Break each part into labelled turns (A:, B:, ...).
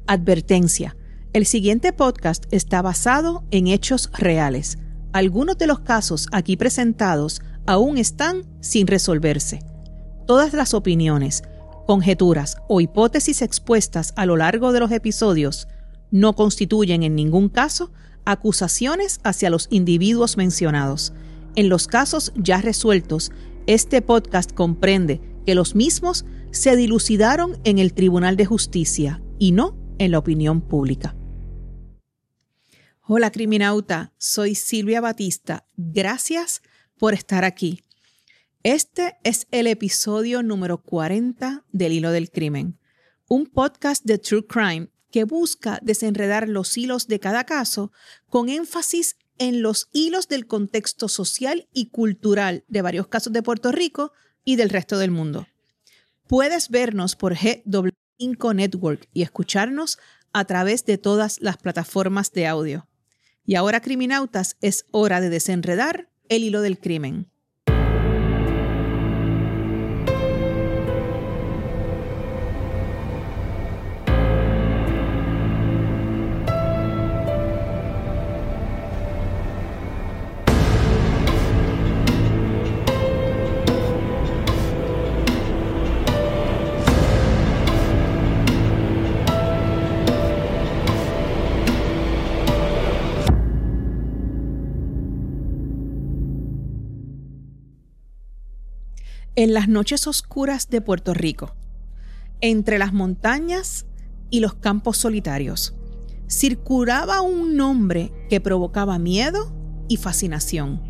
A: Advertencia: el siguiente podcast está basado en hechos reales. Algunos de los casos aquí presentados aún están sin resolverse. Todas las opiniones, conjeturas o hipótesis expuestas a lo largo de los episodios no constituyen en ningún caso acusaciones hacia los individuos mencionados. En los casos ya resueltos, este podcast comprende que los mismos se dilucidaron en el Tribunal de Justicia y no en la opinión pública. Hola criminauta, soy Silvia Batista. Gracias por estar aquí. Este es el episodio número 40 del Hilo del Crimen, un podcast de True Crime que busca desenredar los hilos de cada caso con énfasis en los hilos del contexto social y cultural de varios casos de Puerto Rico y del resto del mundo. Puedes vernos por GW5 Network y escucharnos a través de todas las plataformas de audio. Y ahora, criminautas, es hora de desenredar el hilo del crimen. En las noches oscuras de Puerto Rico, entre las montañas y los campos solitarios, circulaba un nombre que provocaba miedo y fascinación: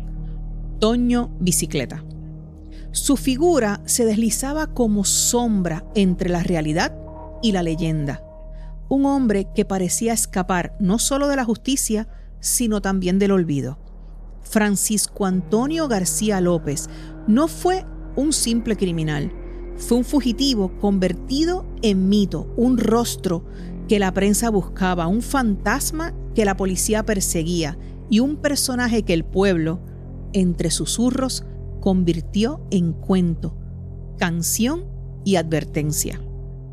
A: Toño Bicicleta. Su figura se deslizaba como sombra entre la realidad y la leyenda. Un hombre que parecía escapar no solo de la justicia, sino también del olvido. Francisco Antonio García López no fue un simple criminal. Fue un fugitivo convertido en mito, un rostro que la prensa buscaba, un fantasma que la policía perseguía y un personaje que el pueblo, entre susurros, convirtió en cuento, canción y advertencia.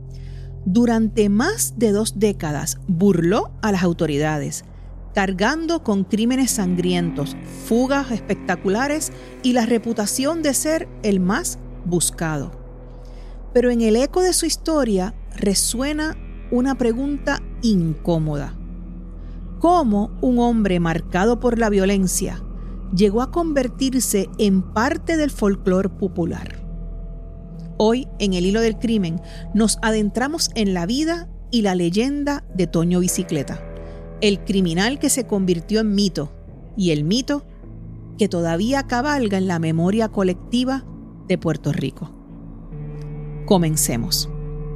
A: Durante más de 2 décadas burló a las autoridades, cargando con crímenes sangrientos, fugas espectaculares y la reputación de ser el más buscado. Pero en el eco de su historia resuena una pregunta incómoda: ¿cómo un hombre marcado por la violencia llegó a convertirse en parte del folclore popular? Hoy, en el Hilo del Crimen, nos adentramos en la vida y la leyenda de Toño Bicicleta, el criminal que se convirtió en mito y el mito que todavía cabalga en la memoria colectiva de Puerto Rico. Comencemos.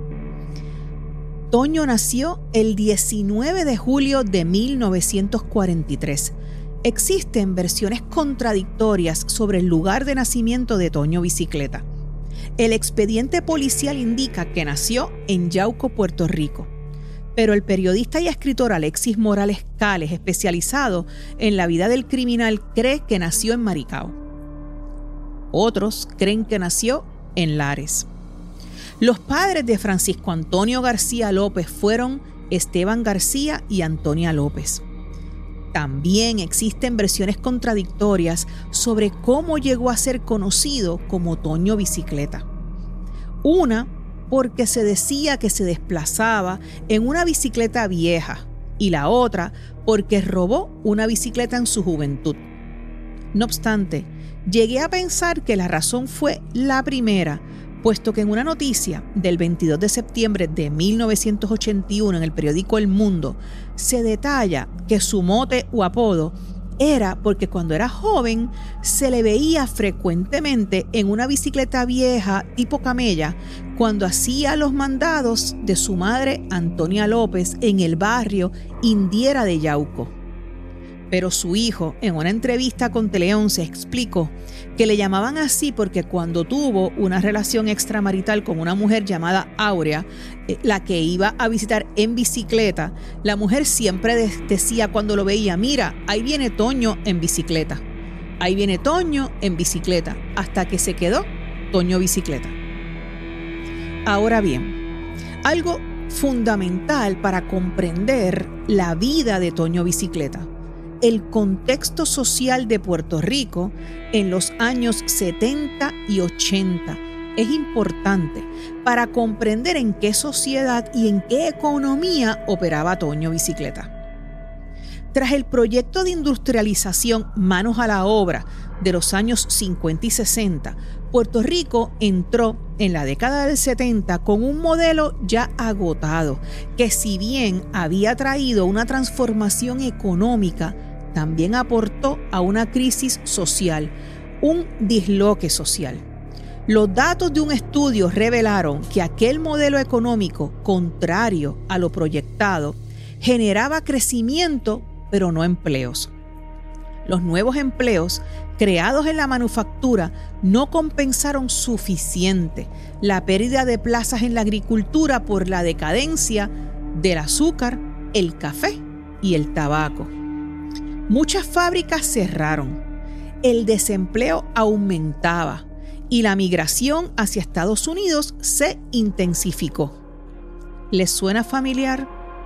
A: Toño nació el 19 de julio de 1943. Existen versiones contradictorias sobre el lugar de nacimiento de Toño Bicicleta. El expediente policial indica que nació en Yauco, Puerto Rico, pero el periodista y escritor Alexis Morales Cales, especializado en la vida del criminal, cree que nació en Maricao. Otros creen que nació en Lares. Los padres de Francisco Antonio García López fueron Esteban García y Antonia López. También existen versiones contradictorias sobre cómo llegó a ser conocido como Toño Bicicleta. Una, porque se decía que se desplazaba en una bicicleta vieja, y la otra porque robó una bicicleta en su juventud. No obstante, llegué a pensar que la razón fue la primera, puesto que en una noticia del 22 de septiembre de 1981 en el periódico El Mundo se detalla que su mote o apodo era porque cuando era joven se le veía frecuentemente en una bicicleta vieja tipo camella cuando hacía los mandados de su madre Antonia López en el barrio Indiera de Yauco. Pero su hijo, en una entrevista con Tele 11, explicó que le llamaban así porque cuando tuvo una relación extramarital con una mujer llamada Áurea, la que iba a visitar en bicicleta, la mujer siempre decía cuando lo veía: mira, ahí viene Toño en bicicleta. Ahí viene Toño en bicicleta, hasta que se quedó Toño Bicicleta. Ahora bien, algo fundamental para comprender la vida de Toño Bicicleta, el contexto social de Puerto Rico en los años 70 y 80. Es importante para comprender en qué sociedad y en qué economía operaba Toño Bicicleta. Tras el proyecto de industrialización Manos a la Obra de los años 50 y 60, Puerto Rico entró en la década del 70 con un modelo ya agotado, que si bien había traído una transformación económica, también aportó a una crisis social, un disloque social. Los datos de un estudio revelaron que aquel modelo económico, contrario a lo proyectado, generaba crecimiento, pero no empleos. Los nuevos empleos creados en la manufactura no compensaron suficiente la pérdida de plazas en la agricultura por la decadencia del azúcar, el café y el tabaco. Muchas fábricas cerraron, el desempleo aumentaba y la migración hacia Estados Unidos se intensificó. ¿Les suena familiar?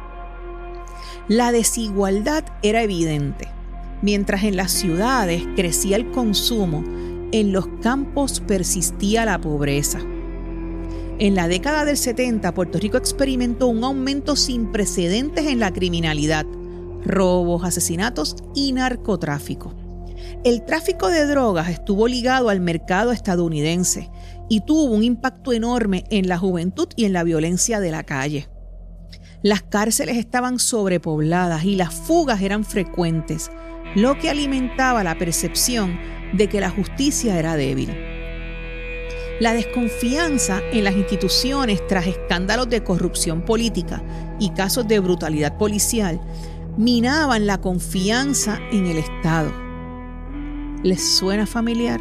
A: La desigualdad era evidente. Mientras en las ciudades crecía el consumo, en los campos persistía la pobreza. En la década del 70, Puerto Rico experimentó un aumento sin precedentes en la criminalidad, robos, asesinatos y narcotráfico. El tráfico de drogas estuvo ligado al mercado estadounidense y tuvo un impacto enorme en la juventud y en la violencia de la calle. Las cárceles estaban sobrepobladas y las fugas eran frecuentes, lo que alimentaba la percepción de que la justicia era débil. La desconfianza en las instituciones tras escándalos de corrupción política y casos de brutalidad policial minaban la confianza en el Estado. ¿Les suena familiar?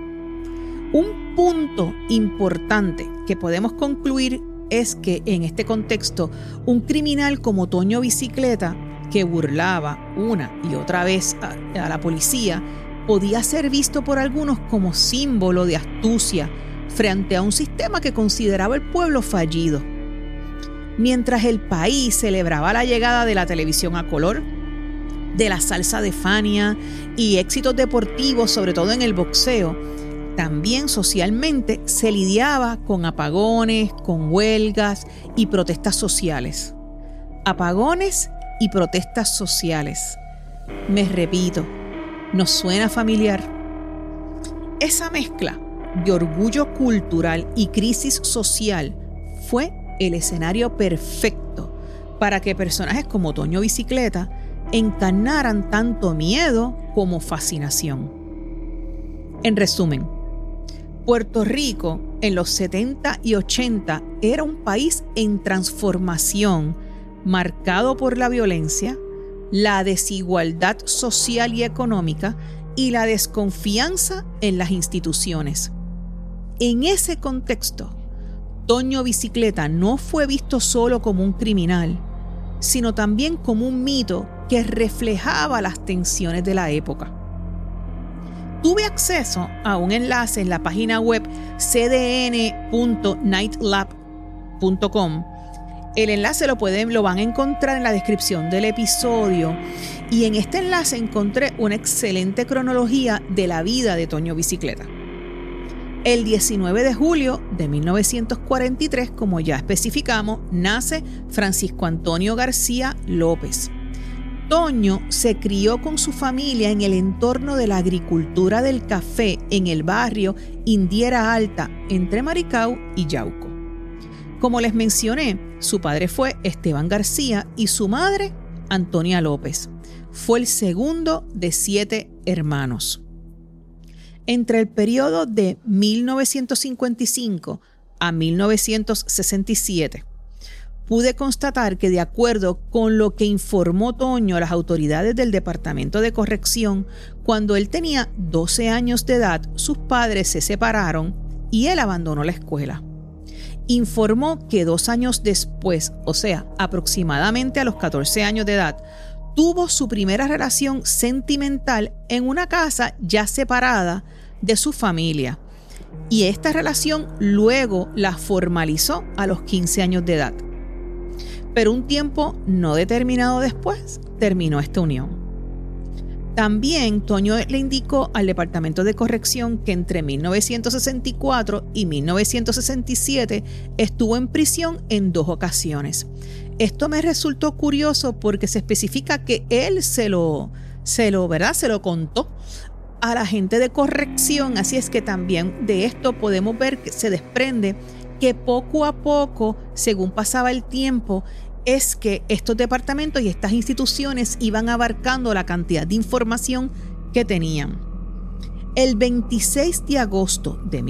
A: Un punto importante que podemos concluir es que en este contexto, un criminal como Toño Bicicleta, que burlaba una y otra vez a la policía, podía ser visto por algunos como símbolo de astucia frente a un sistema que consideraba el pueblo fallido. Mientras el país celebraba la llegada de la televisión a color, de la salsa de Fania y éxitos deportivos, sobre todo en el boxeo, también socialmente se lidiaba con apagones, con huelgas y protestas sociales. Apagones y protestas sociales. Me repito, ¿nos suena familiar? Esa mezcla de orgullo cultural y crisis social fue el escenario perfecto para que personajes como Toño Bicicleta encarnaran tanto miedo como fascinación. En resumen, Puerto Rico en los 70 y 80 era un país en transformación, marcado por la violencia, la desigualdad social y económica y la desconfianza en las instituciones. En ese contexto, Toño Bicicleta no fue visto solo como un criminal, sino también como un mito que reflejaba las tensiones de la época. Tuve acceso a un enlace en la página web cdn.nightlab.com. El enlace lo van a encontrar en la descripción del episodio y en este enlace encontré una excelente cronología de la vida de Toño Bicicleta. El 19 de julio de 1943, como ya especificamos, nace Francisco Antonio García López. Toño se crió con su familia en el entorno de la agricultura del café en el barrio Indiera Alta, entre Maricao y Yauco. Como les mencioné, su padre fue Esteban García y su madre, Antonia López. Fue el segundo de 7 hermanos. Entre el periodo de 1955 a 1967, pude constatar que de acuerdo con lo que informó Toño a las autoridades del Departamento de Corrección, cuando él tenía 12 años de edad, sus padres se separaron y él abandonó la escuela. Informó que 2 años después, o sea, aproximadamente a los 14 años de edad, tuvo su primera relación sentimental en una casa ya separada de su familia. Y esta relación luego la formalizó a los 15 años de edad. pero un tiempo no determinado después terminó esta unión. También Toño le indicó al Departamento de Corrección que entre 1964 y 1967 estuvo en prisión en 2 ocasiones. Esto me resultó curioso porque se especifica que él se lo contó a la gente de corrección, así es que también de esto podemos ver que se desprende que poco a poco, según pasaba el tiempo, es que estos departamentos y estas instituciones iban abarcando la cantidad de información que tenían. El 26 de agosto de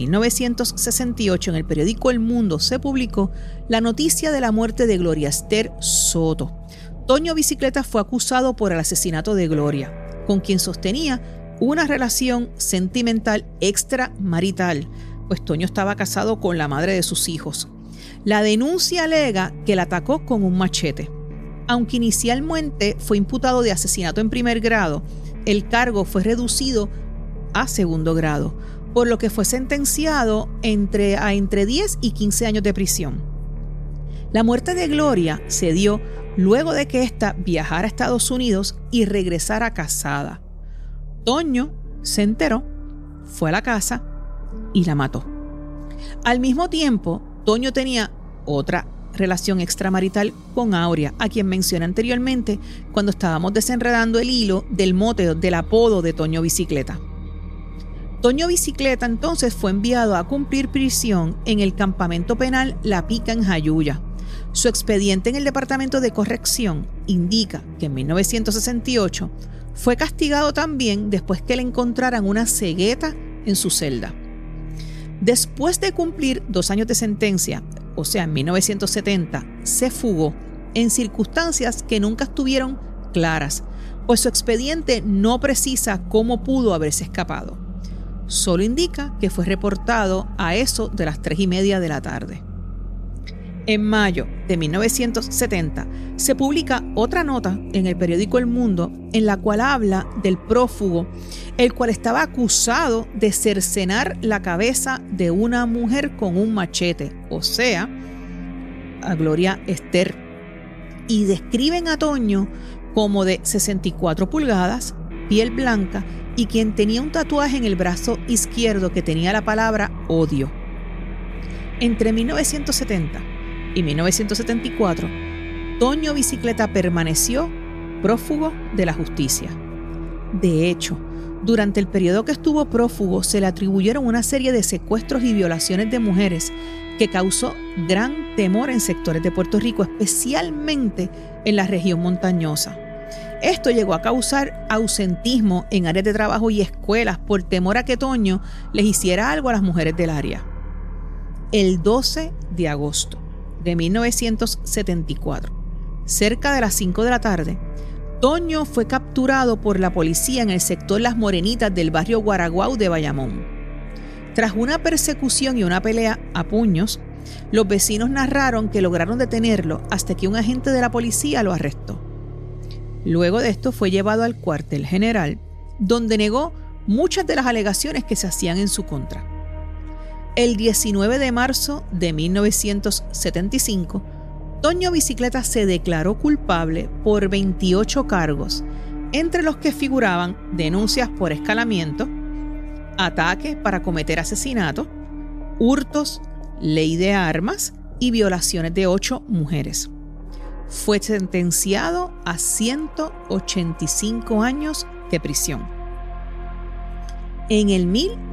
A: 1968 en el periódico El Mundo se publicó la noticia de la muerte de Gloria Esther Soto. Toño Bicicleta fue acusado por el asesinato de Gloria, con quien sostenía una relación sentimental extramarital, pues Toño estaba casado con la madre de sus hijos. La denuncia alega que la atacó con un machete. Aunque inicialmente fue imputado de asesinato en primer grado, el cargo fue reducido a segundo grado, por lo que fue sentenciado a entre 10 y 15 años de prisión. La muerte de Gloria se dio luego de que ésta viajara a Estados Unidos y regresara casada. Toño se enteró, fue a la casa y la mató. Al mismo tiempo, Toño tenía otra relación extramarital con Aurea, a quien mencioné anteriormente cuando estábamos desenredando el hilo del mote del apodo de Toño Bicicleta. Toño Bicicleta entonces fue enviado a cumplir prisión en el campamento penal La Pica en Jayuya. Su expediente en el Departamento de Corrección indica que en 1968 fue castigado también después que le encontraran una cegueta en su celda. Después de cumplir 2 años de sentencia, o sea, en 1970, se fugó en circunstancias que nunca estuvieron claras, pues su expediente no precisa cómo pudo haberse escapado. Solo indica que fue reportado a eso de las 3:30 de la tarde. En mayo de 1970 se publica otra nota en el periódico El Mundo en la cual habla del prófugo, el cual estaba acusado de cercenar la cabeza de una mujer con un machete, o sea, a Gloria Esther, y describen a Toño como de 64 pulgadas, piel blanca y quien tenía un tatuaje en el brazo izquierdo que tenía la palabra odio. Entre 1970 y 1974, Toño Bicicleta permaneció prófugo de la justicia. De hecho, durante el periodo que estuvo prófugo se le atribuyeron una serie de secuestros y violaciones de mujeres que causó gran temor en sectores de Puerto Rico, especialmente en la región montañosa. Esto llegó a causar ausentismo en áreas de trabajo y escuelas por temor a que Toño les hiciera algo a las mujeres del área. El 12 de agosto de 1974, cerca de las 5 de la tarde, Toño fue capturado por la policía en el sector Las Morenitas del barrio Guaraguao de Bayamón. Tras una persecución y una pelea a puños, los vecinos narraron que lograron detenerlo hasta que un agente de la policía lo arrestó. Luego de esto fue llevado al cuartel general, donde negó muchas de las alegaciones que se hacían en su contra. El 19 de marzo de 1975, Toño Bicicleta se declaró culpable por 28 cargos, entre los que figuraban denuncias por escalamiento, ataque para cometer asesinato, hurtos, ley de armas y violaciones de 8 mujeres. Fue sentenciado a 185 años de prisión. En el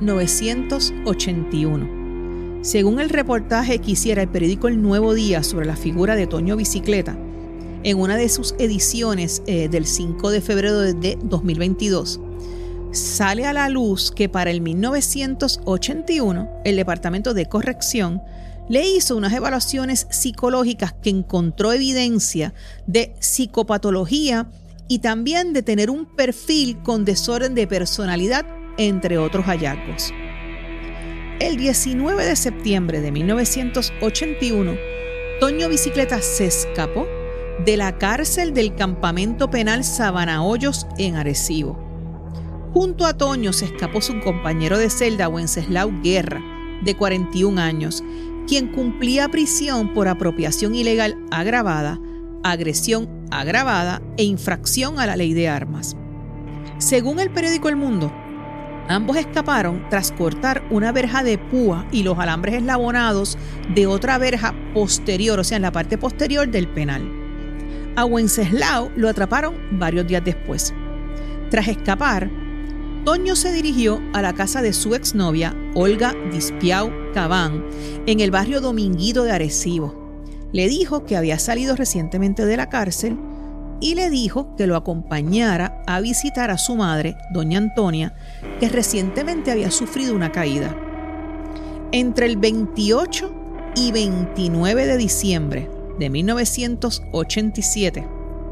A: 1981, según el reportaje que hiciera el periódico El Nuevo Día sobre la figura de Toño Bicicleta, en una de sus ediciones del 5 de febrero de 2022, sale a la luz que para el 1981 el Departamento de Corrección le hizo unas evaluaciones psicológicas que encontró evidencia de psicopatología y también de tener un perfil con desorden de personalidad, entre otros hallazgos. El 19 de septiembre de 1981, Toño Bicicleta se escapó de la cárcel del campamento penal Sabana Hoyos en Arecibo. Junto a Toño se escapó su compañero de celda, Wenceslao Guerra, de 41 años, quien cumplía prisión por apropiación ilegal agravada, agresión agravada e infracción a la ley de armas. Según el periódico El Mundo, ambos escaparon tras cortar una verja de púa y los alambres eslabonados de otra verja posterior, o sea, en la parte posterior del penal. A Wenceslao lo atraparon varios días después. Tras escapar, Toño se dirigió a la casa de su exnovia, Olga Dispiau Cabán, en el barrio Dominguito de Arecibo. Le dijo que había salido recientemente de la cárcel y le dijo que lo acompañara a visitar a su madre, doña Antonia, que recientemente había sufrido una caída. Entre el 28 y 29 de diciembre de 1987,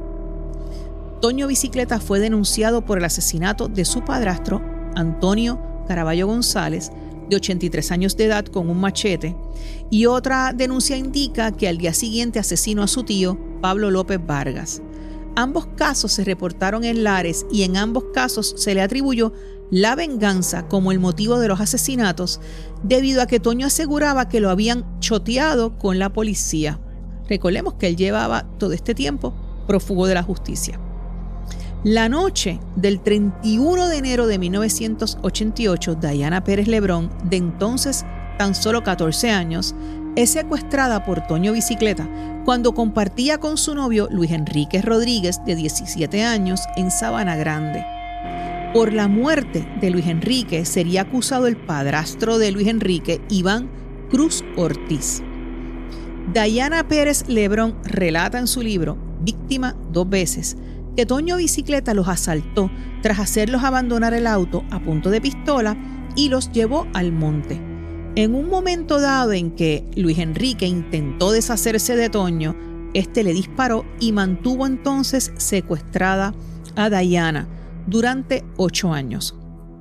A: Toño Bicicleta fue denunciado por el asesinato de su padrastro, Antonio Caraballo González, de 83 años de edad, con un machete, y otra denuncia indica que al día siguiente asesinó a su tío, Pablo López Vargas. Ambos casos se reportaron en Lares y en ambos casos se le atribuyó la venganza como el motivo de los asesinatos, debido a que Toño aseguraba que lo habían choteado con la policía. Recordemos que él llevaba todo este tiempo prófugo de la justicia. La noche del 31 de enero de 1988, Dayana Pérez Lebrón, de entonces tan solo 14 años, es secuestrada por Toño Bicicleta cuando compartía con su novio Luis Enrique Rodríguez, de 17 años, en Sabana Grande. Por la muerte de Luis Enrique sería acusado el padrastro de Luis Enrique, Iván Cruz Ortiz. Dayana Pérez Lebrón relata en su libro, Víctima 2 veces, que Toño Bicicleta los asaltó tras hacerlos abandonar el auto a punto de pistola y los llevó al monte. En un momento dado en que Luis Enrique intentó deshacerse de Toño, este le disparó y mantuvo entonces secuestrada a Dayana durante 8 años.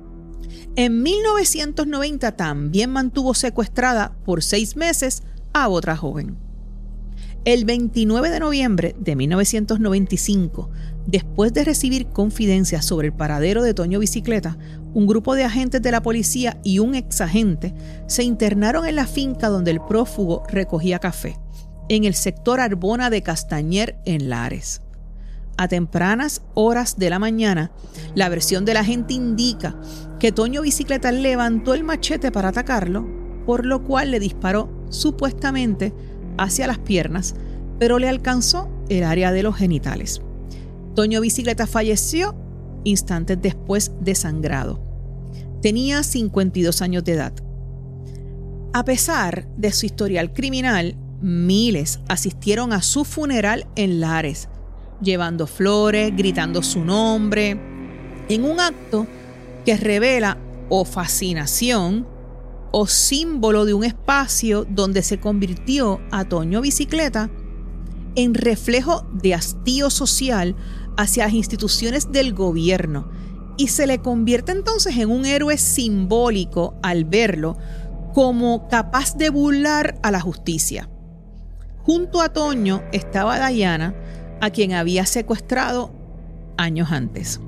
A: En 1990 también mantuvo secuestrada por 6 meses a otra joven. El 29 de noviembre de 1995, después de recibir confidencias sobre el paradero de Toño Bicicleta, un grupo de agentes de la policía y un exagente se internaron en la finca donde el prófugo recogía café, en el sector Arbona de Castañer, en Lares. A tempranas horas de la mañana, la versión del agente indica que Toño Bicicleta levantó el machete para atacarlo, por lo cual le disparó supuestamente hacia las piernas, pero le alcanzó el área de los genitales. Toño Bicicleta falleció instantes después desangrado. Tenía 52 años de edad. A pesar de su historial criminal, miles asistieron a su funeral en Lares, llevando flores, gritando su nombre, en un acto que revela o fascinación o símbolo de un espacio donde se convirtió a Toño Bicicleta en reflejo de hastío social hacia las instituciones del gobierno, y se le convierte entonces en un héroe simbólico al verlo como capaz de burlar a la justicia. Junto a Toño estaba Dayana, a quien había secuestrado años antes.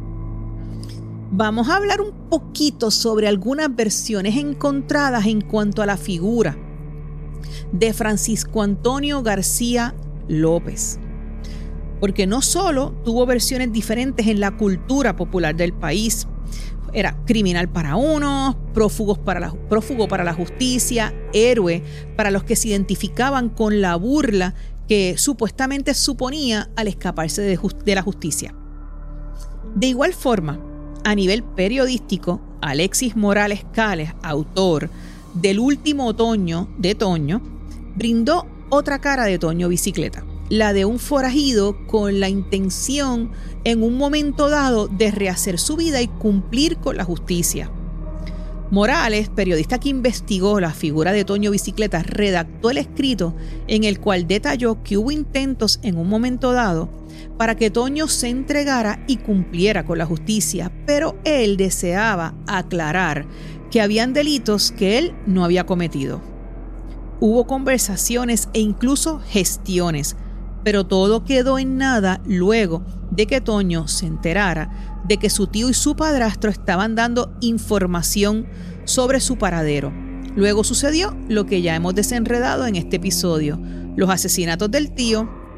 A: Vamos a hablar un poquito sobre algunas versiones encontradas en cuanto a la figura de Francisco Antonio García López, porque no solo tuvo versiones diferentes en la cultura popular del país. Era criminal para unos, prófugo para la justicia, héroe para los que se identificaban con la burla que supuestamente suponía al escaparse de la justicia. De igual forma, a nivel periodístico, Alexis Morales Cales, autor del Último Otoño de Toño, brindó otra cara de Toño Bicicleta, la de un forajido con la intención en un momento dado de rehacer su vida y cumplir con la justicia. Morales, periodista que investigó la figura de Toño Bicicleta, redactó el escrito en el cual detalló que hubo intentos en un momento dado para que Toño se entregara y cumpliera con la justicia, pero él deseaba aclarar que habían delitos que él no había cometido. Hubo conversaciones e incluso gestiones, pero todo quedó en nada luego de que Toño se enterara de que su tío y su padrastro estaban dando información sobre su paradero. Luego sucedió lo que ya hemos desenredado en este episodio: los asesinatos del tío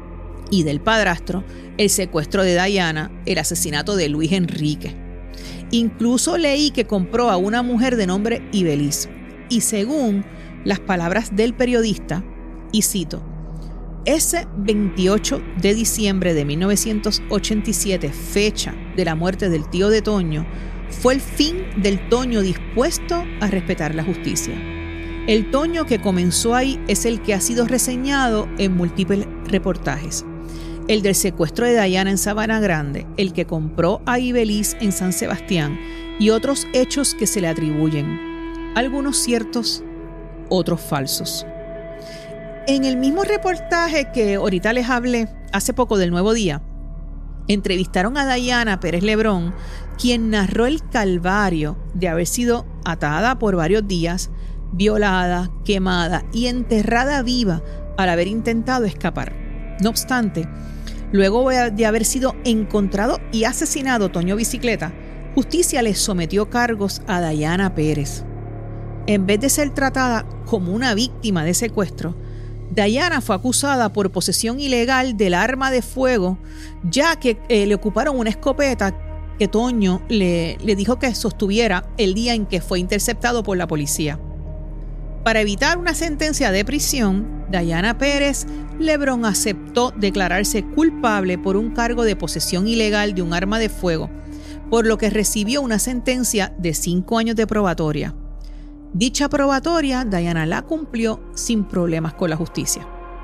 A: y del padrastro, el secuestro de Diana, el asesinato de Luis Enrique. Incluso leí que compró a una mujer de nombre Ibeliz. Y según las palabras del periodista, y cito, ese 28 de diciembre de 1987, fecha de la muerte del tío de Toño, fue el fin del Toño dispuesto a respetar la justicia. El Toño que comenzó ahí es el que ha sido reseñado en múltiples reportajes. El del secuestro de Diana en Sabana Grande, el que compró a Ibeliz en San Sebastián y otros hechos que se le atribuyen, algunos ciertos, otros falsos. En el mismo reportaje que ahorita les hablé hace poco del Nuevo Día, entrevistaron a Diana Pérez Lebrón, quien narró el calvario de haber sido atada por varios días, violada, quemada y enterrada viva al haber intentado escapar. No obstante, luego de haber sido encontrado y asesinado Toño Bicicleta, justicia le sometió cargos a Diana Pérez. En vez de ser tratada como una víctima de secuestro, Diana fue acusada por posesión ilegal del arma de fuego, ya que le ocuparon una escopeta que Toño le dijo que sostuviera el día en que fue interceptado por la policía. Para evitar una sentencia de prisión, Diana Pérez Lebrón aceptó declararse culpable por un cargo de posesión ilegal de un arma de fuego, por lo que recibió una sentencia de 5 años de probatoria. Dicha probatoria, Diana la cumplió sin problemas con la justicia.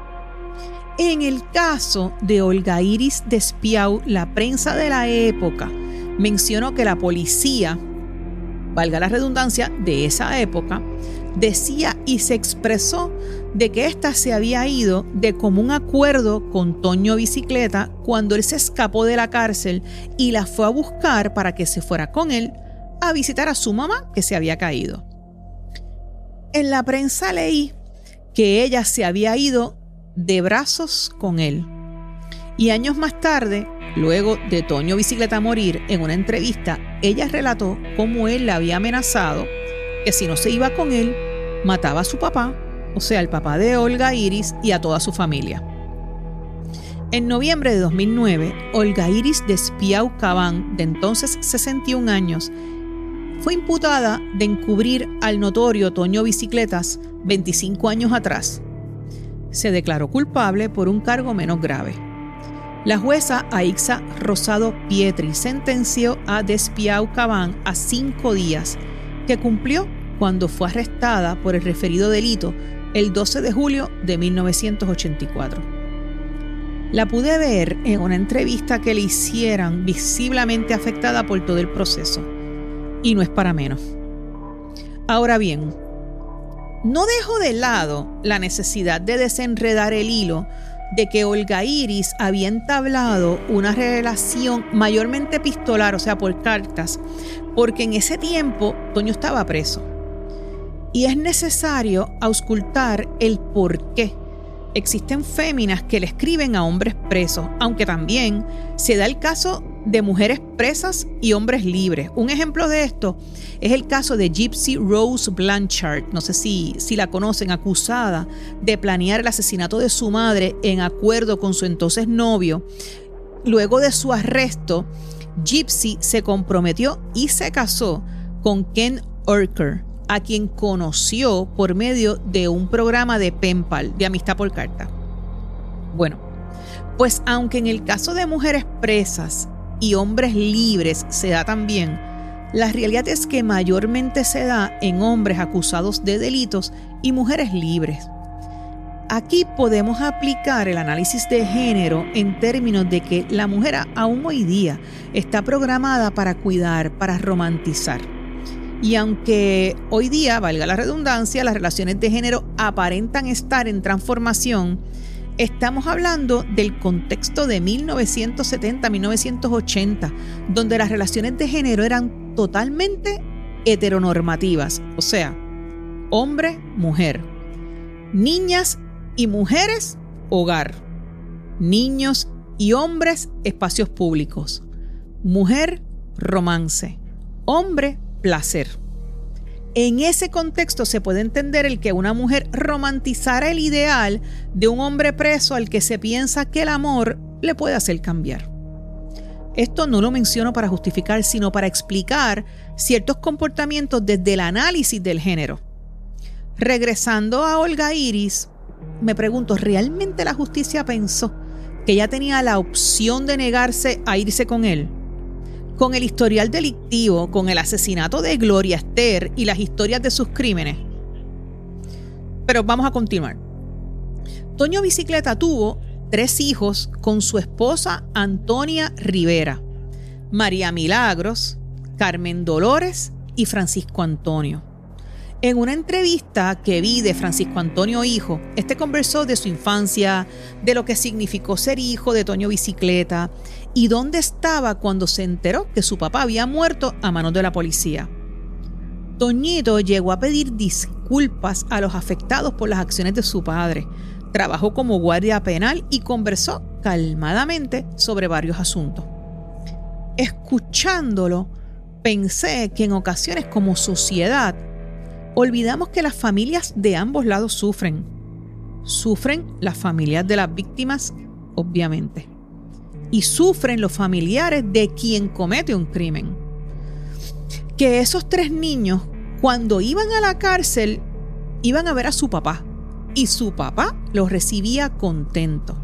A: En el caso de Olga Iris Despiau, la prensa de la época mencionó que la policía, valga la redundancia, de esa época, decía y se expresó de que ésta se había ido de común acuerdo con Toño Bicicleta cuando él se escapó de la cárcel y la fue a buscar para que se fuera con él a visitar a su mamá que se había caído. En la prensa leí que ella se había ido de brazos con él. Y años más tarde, luego de Toño Bicicleta morir, en una entrevista, ella relató cómo él la había amenazado que si no se iba con él, mataba a su papá, o sea, el papá de Olga Iris, y a toda su familia. En noviembre de 2009, Olga Iris Despiau Cabán, de entonces 61 años, fue imputada de encubrir al notorio Toño Bicicletas 25 años atrás. Se declaró culpable por un cargo menos grave. La jueza Aixa Rosado Pietri sentenció a Despiau Cabán a 5 días, que cumplió cuando fue arrestada por el referido delito el 12 de julio de 1984. La pude ver en una entrevista que le hicieran visiblemente afectada por todo el proceso. Y no es para menos. Ahora bien, no dejo de lado la necesidad de desenredar el hilo de que Olga Iris había entablado una relación mayormente epistolar, o sea, por cartas, porque en ese tiempo Toño estaba preso. Y es necesario auscultar el por qué existen féminas que le escriben a hombres presos, aunque también se da el caso de mujeres presas y hombres libres. Un ejemplo de esto es el caso de Gypsy Rose Blanchard, no sé si la conocen, acusada de planear el asesinato de su madre en acuerdo con su entonces novio. Luego de su arresto, Gypsy se comprometió y se casó con Ken Urker, a quien conoció por medio de un programa de pen pal, de amistad por carta. Bueno, pues aunque en el caso de mujeres presas y hombres libres se da también, la realidad es que mayormente se da en hombres acusados de delitos y mujeres libres. Aquí podemos aplicar el análisis de género en términos de que la mujer aún hoy día está programada para cuidar, para romantizar. Y aunque hoy día, valga la redundancia, las relaciones de género aparentan estar en transformación, estamos hablando del contexto de 1970-1980, donde las relaciones de género eran totalmente heteronormativas, o sea, hombre-mujer, niñas y mujeres, hogar, niños y hombres, espacios públicos, mujer, romance, hombre, placer. En ese contexto se puede entender el que una mujer romantizara el ideal de un hombre preso al que se piensa que el amor le puede hacer cambiar. Esto no lo menciono para justificar, sino para explicar ciertos comportamientos desde el análisis del género. Regresando a Olga Iris, me pregunto, ¿realmente la justicia pensó que ella tenía la opción de negarse a irse con él? Con el historial delictivo, con el asesinato de Gloria Esther y las historias de sus crímenes. Pero vamos a continuar. Toño Bicicleta tuvo 3 hijos con su esposa Antonia Rivera, María Milagros, Carmen Dolores y Francisco Antonio. En una entrevista que vi de Francisco Antonio hijo, conversó de su infancia, de lo que significó ser hijo de Toño Bicicleta y dónde estaba cuando se enteró que su papá había muerto a manos de la policía. Toñito llegó a pedir disculpas a los afectados por las acciones de su padre, trabajó como guardia penal y conversó calmadamente sobre varios asuntos. Escuchándolo, pensé que en ocasiones como sociedad olvidamos que las familias de ambos lados sufren. Sufren las familias de las víctimas, obviamente. Y sufren los familiares de quien comete un crimen. Que esos 3 niños, cuando iban a la cárcel, iban a ver a su papá. Y su papá los recibía contento.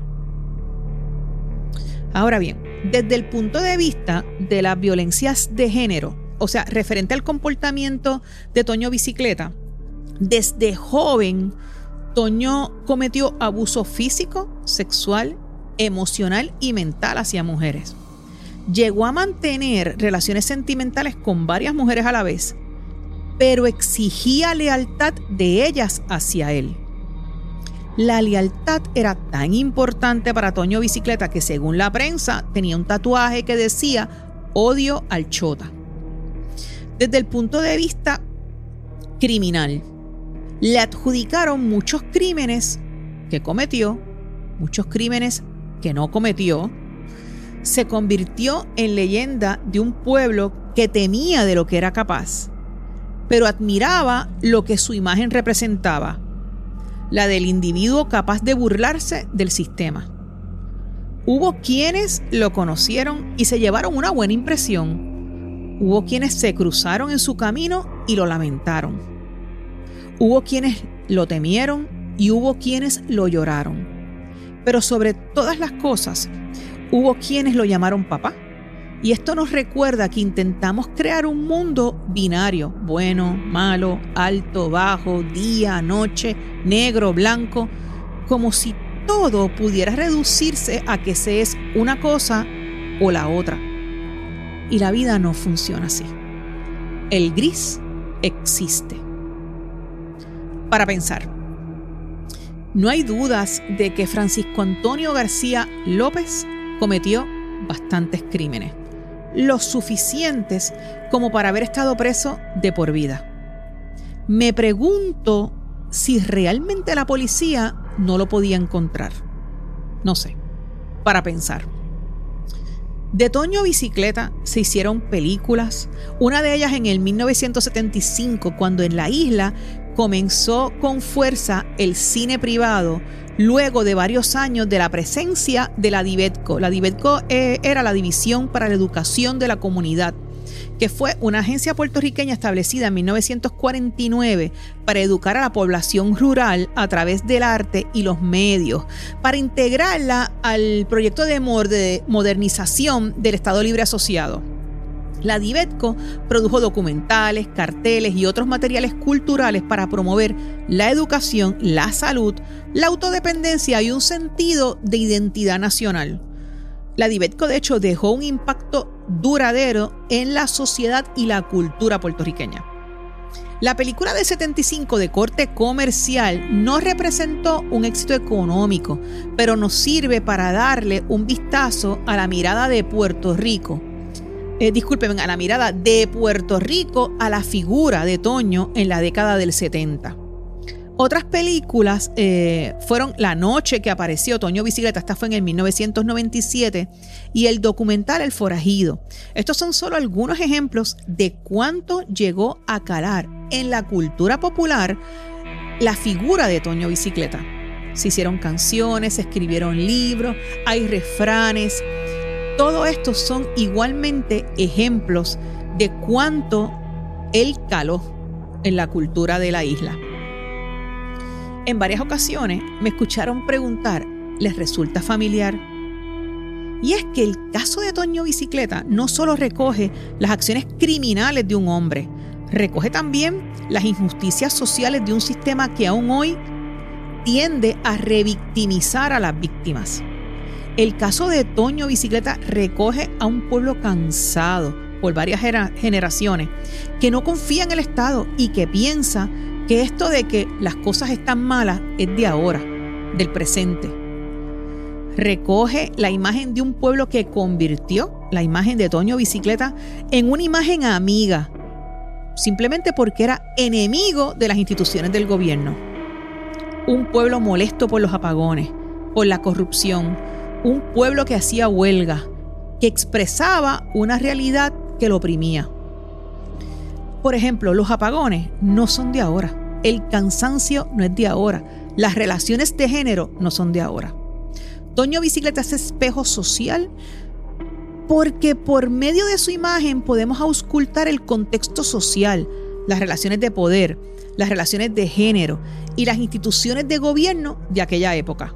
A: Ahora bien, desde el punto de vista de las violencias de género, o sea, referente al comportamiento de Toño Bicicleta, desde joven, Toño cometió abuso físico, sexual, emocional y mental hacia mujeres. Llegó a mantener relaciones sentimentales con varias mujeres a la vez, pero exigía lealtad de ellas hacia él. La lealtad era tan importante para Toño Bicicleta que, según la prensa, tenía un tatuaje que decía "Odio al Chota". Desde el punto de vista criminal, le adjudicaron muchos crímenes que cometió, muchos crímenes que no cometió. Se convirtió en leyenda de un pueblo que temía de lo que era capaz, pero admiraba lo que su imagen representaba, la del individuo capaz de burlarse del sistema. Hubo quienes lo conocieron y se llevaron una buena impresión. Hubo quienes se cruzaron en su camino y lo lamentaron. Hubo quienes lo temieron y hubo quienes lo lloraron. Pero sobre todas las cosas, hubo quienes lo llamaron papá. Y esto nos recuerda que intentamos crear un mundo binario, bueno, malo, alto, bajo, día, noche, negro, blanco, como si todo pudiera reducirse a que se es una cosa o la otra. Y la vida no funciona así. El gris existe. Para pensar, no hay dudas de que Francisco Antonio García López cometió bastantes crímenes, los suficientes como para haber estado preso de por vida. Me pregunto si realmente la policía no lo podía encontrar. No sé, para pensar. De Toño Bicicleta se hicieron películas, una de ellas en el 1975, cuando en la isla comenzó con fuerza el cine privado, luego de varios años de la presencia de la DIVEDCO. La DIVEDCO era la División para la Educación de la Comunidad, que fue una agencia puertorriqueña establecida en 1949 para educar a la población rural a través del arte y los medios, para integrarla al proyecto de modernización del Estado Libre Asociado. La DIVEDCO produjo documentales, carteles y otros materiales culturales para promover la educación, la salud, la autodependencia y un sentido de identidad nacional. La DIVEDCO, de hecho, dejó un impacto duradero en la sociedad y la cultura puertorriqueña. La película de 75 de corte comercial no representó un éxito económico, pero nos sirve para darle un vistazo a la mirada de Puerto Rico. A la mirada de Puerto Rico a la figura de Toño en la década del 70. Otras películas fueron La noche que apareció Toño Bicicleta, esta fue en el 1997, y el documental El forajido. Estos son solo algunos ejemplos de cuánto llegó a calar en la cultura popular la figura de Toño Bicicleta. Se hicieron canciones, se escribieron libros, hay refranes. Todo esto son igualmente ejemplos de cuánto él caló en la cultura de la isla. En varias ocasiones me escucharon preguntar, ¿les resulta familiar? Y es que el caso de Toño Bicicleta no solo recoge las acciones criminales de un hombre, recoge también las injusticias sociales de un sistema que aún hoy tiende a revictimizar a las víctimas. El caso de Toño Bicicleta recoge a un pueblo cansado por varias generaciones que no confía en el Estado y que piensa que esto de que las cosas están malas es de ahora, del presente. Recoge la imagen de un pueblo que convirtió la imagen de Toño Bicicleta en una imagen amiga, simplemente porque era enemigo de las instituciones del gobierno. Un pueblo molesto por los apagones, por la corrupción, un pueblo que hacía huelga, que expresaba una realidad que lo oprimía. Por ejemplo, los apagones no son de ahora, el cansancio no es de ahora, las relaciones de género no son de ahora. Toño Bicicleta es espejo social porque por medio de su imagen podemos auscultar el contexto social, las relaciones de poder, las relaciones de género y las instituciones de gobierno de aquella época.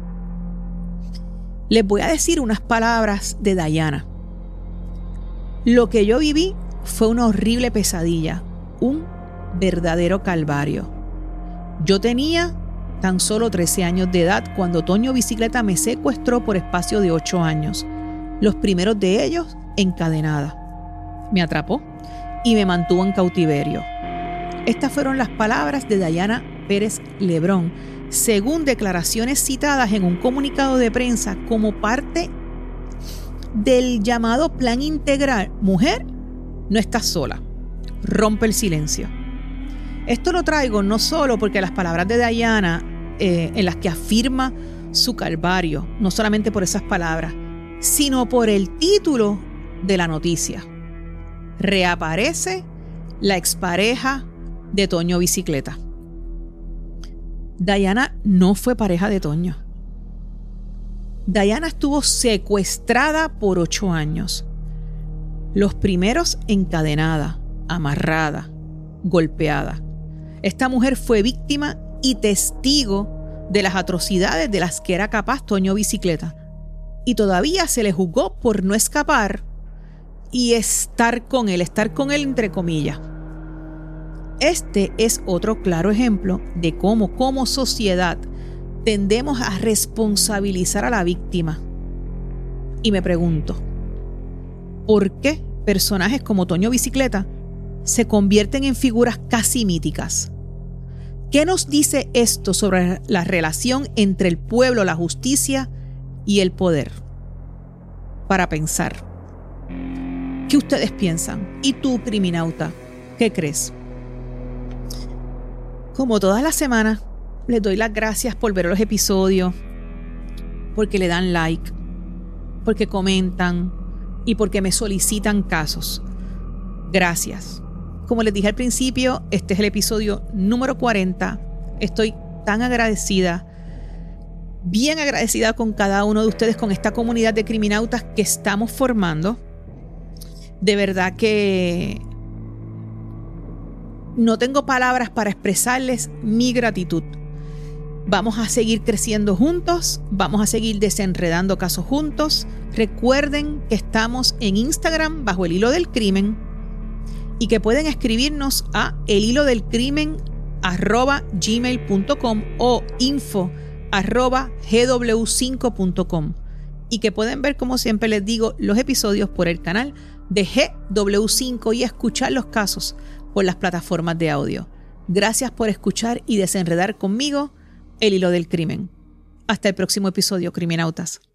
A: Les voy a decir unas palabras de Diana. Lo que yo viví fue una horrible pesadilla, un verdadero calvario. Yo tenía tan solo 13 años de edad cuando Toño Bicicleta me secuestró por espacio de 8 años, los primeros de ellos encadenada. Me atrapó y me mantuvo en cautiverio. Estas fueron las palabras de Diana Pérez Lebrón, según declaraciones citadas en un comunicado de prensa como parte del llamado Plan Integral Mujer, no estás sola. Rompe el silencio. Esto lo traigo no solo porque las palabras de Diana, en las que afirma su calvario, no solamente por esas palabras, sino por el título de la noticia. Reaparece la expareja de Toño Bicicleta. Diana no fue pareja de Toño. Diana estuvo secuestrada por 8 años. Los primeros encadenada, amarrada, golpeada. Esta mujer fue víctima y testigo de las atrocidades de las que era capaz Toño Bicicleta. Y todavía se le juzgó por no escapar y estar con él entre comillas. Este es otro claro ejemplo de cómo como sociedad tendemos a responsabilizar a la víctima. Y me pregunto, ¿por qué personajes como Toño Bicicleta se convierten en figuras casi míticas? ¿Qué nos dice esto sobre la relación entre el pueblo, la justicia y el poder? Para pensar. ¿Qué ustedes piensan? ¿Y tú, criminauta, qué crees? Como todas las semanas, les doy las gracias por ver los episodios, porque le dan like, porque comentan y porque me solicitan casos. Gracias. Como les dije al principio, este es el episodio número 40. Estoy tan agradecida, bien agradecida con cada uno de ustedes, con esta comunidad de criminautas que estamos formando. De verdad que no tengo palabras para expresarles mi gratitud. Vamos a seguir creciendo juntos, vamos a seguir desenredando casos juntos. Recuerden que estamos en Instagram bajo El Hilo del Crimen y que pueden escribirnos a elhilodelcrimen@gmail.com o info@gw5.com y que pueden ver, como siempre les digo, los episodios por el canal de GW5 y escuchar los casos por las plataformas de audio. Gracias por escuchar y desenredar conmigo El Hilo del Crimen. Hasta el próximo episodio, criminautas.